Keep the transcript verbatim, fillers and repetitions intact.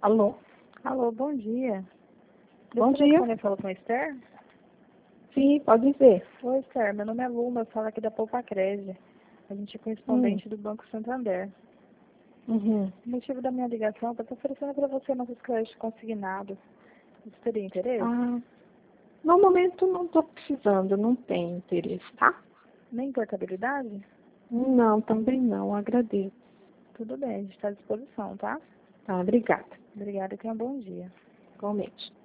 Alô? Alô, bom dia. Bom Você dia. Você falou com a Esther? Sim, pode dizer. Oi, Esther, meu nome é Luma, eu falo aqui da Poupa Crédito. A gente é correspondente do Banco Santander. Uhum. O motivo da minha ligação é para estar oferecendo para você nossos créditos consignados. Você teria interesse? Ah, no momento não estou precisando, não tenho interesse, tá? Nem portabilidade? Não, também não, agradeço. Tudo bem, a gente está à disposição, tá? Tá, obrigada. Obrigada e tenha um bom dia. Igualmente.